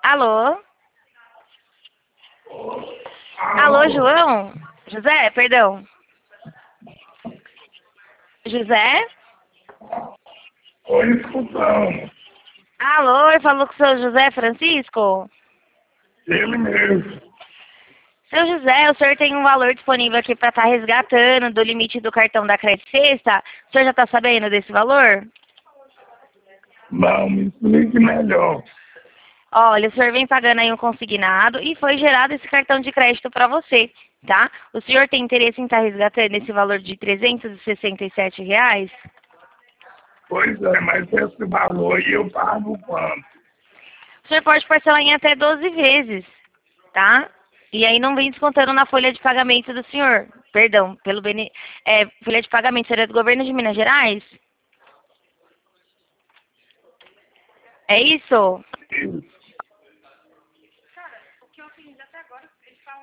Alô? Alô, Alô? João? José, perdão. José? Oi, escutando. Alô, eu falo com o seu José Francisco? Ele mesmo. Seu José, o senhor tem um valor disponível aqui para estar resgatando do limite do cartão da Crédito Sexta? O senhor já está sabendo desse valor? Não, me explique melhor. Olha, o senhor vem pagando aí um consignado e foi gerado esse cartão de crédito para você, tá? O senhor tem interesse em estar resgatando esse valor de R$ 367? Pois é, mas esse valor aí eu pago quanto? O senhor pode parcelar em até 12 vezes, tá? E aí não vem descontando na folha de pagamento do senhor. Perdão, folha de pagamento seria do governo de Minas Gerais? É isso? Isso.